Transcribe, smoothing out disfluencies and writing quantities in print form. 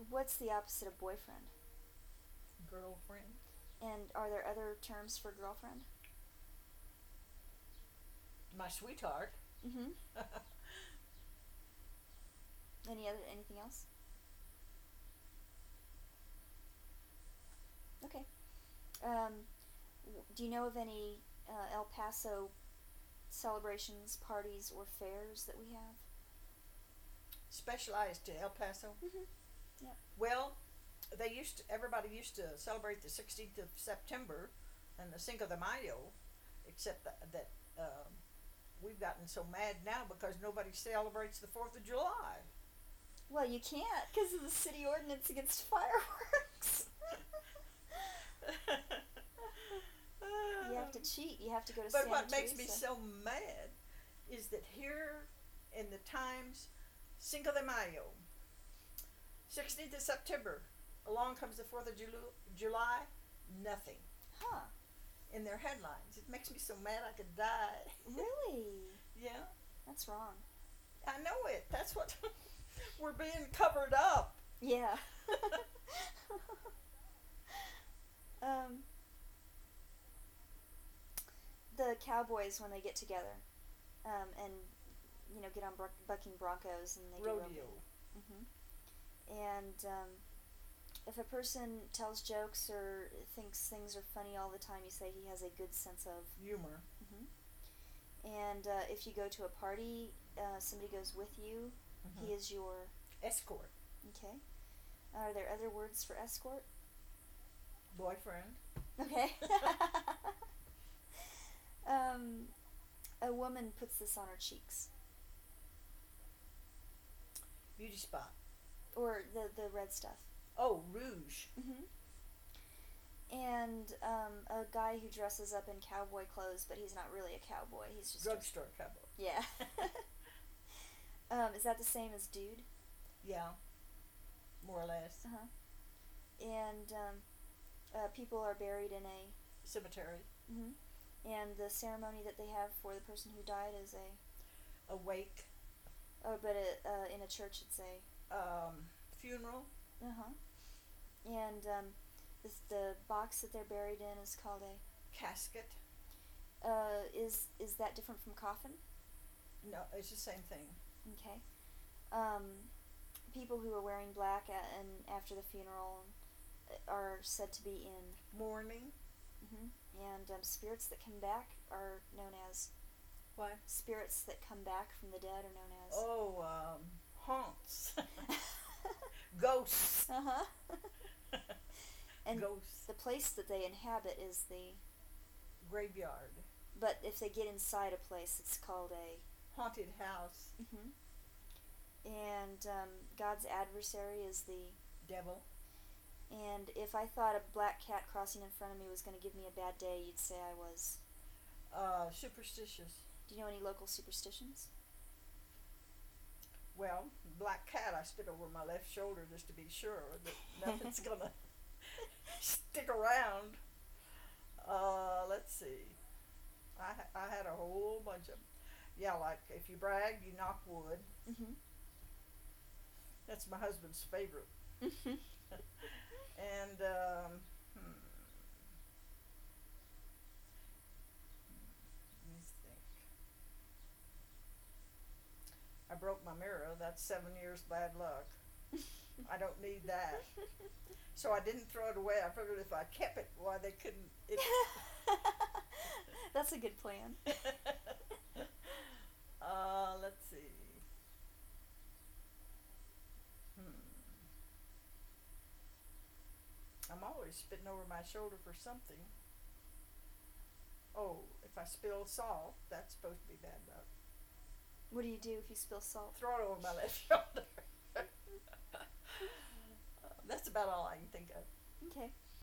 What's the opposite of boyfriend? Girlfriend. And are there other terms for girlfriend? My sweetheart. Mm-hmm. Anything else? Okay. Um, do you know of any El Paso celebrations, parties, or fairs that we have? Specialized to El Paso. Mm-hmm. Yep. Well, everybody used to celebrate the 16th of September and the Cinco de Mayo, except that we've gotten so mad now because nobody celebrates the 4th of July. Well, you can't because of the city ordinance against fireworks. You have to cheat. You have to go to But Santa what makes me Teresa. so mad is that here in the Times, Cinco de Mayo, 16th of September, along comes the 4th of July, nothing Huh. in their headlines. It makes me so mad I could die. Really? Yeah, That's wrong. I know it. That's what we're being covered up. Yeah. um, the Cowboys, when they get together, and get on bucking Broncos and they do Rodeo. Mm-hmm. And if a person tells jokes or thinks things are funny all the time, you say he has a good sense of Humor. Mm-hmm. And if you go to a party, somebody goes with you. Mm-hmm. He is your Escort. Okay. Are there other words for escort? Boyfriend. Okay. A woman puts this on her cheeks. Beauty spot. Or the red stuff. Oh, rouge. Mm-hmm. And a guy who dresses up in cowboy clothes, but he's not really a cowboy. He's just drugstore cowboy. Yeah. Is that the same as dude? Yeah. More or less. Uh-huh. And people are buried in a cemetery. Mm-hmm. And the ceremony that they have for the person who died is a wake. Oh, but in a church it's a funeral. Uh-huh. And the box that they're buried in is called a casket. Is that different from coffin? No, it's the same thing. Okay. People who are wearing black and after the funeral are said to be in mourning. Mm-hmm. And spirits that come back are known as what? Spirits that come back from the dead are known as haunts. Ghosts. Uh-huh. And ghosts. The place that they inhabit is the graveyard. But if they get inside a place, it's called a haunted house. Mm-hmm. And God's adversary is the devil. And if I thought a black cat crossing in front of me was going to give me a bad day, you'd say I was superstitious. Do you know any local superstitions? Well, black cat, I spit over my left shoulder just to be sure that nothing's gonna stick around. Let's see. I had a whole bunch of, like if you brag, you knock wood. Mm-hmm. That's my husband's favorite. Mm-hmm. And let me think. I broke my mirror. That's 7 years bad luck. I don't need that. So I didn't throw it away. I figured if I kept it, why they couldn't. That's a good plan. Let's see. I'm always spitting over my shoulder for something. Oh, if I spill salt, that's supposed to be bad luck. What do you do if you spill salt? Throw it over my left shoulder. That's about all I can think of. Okay.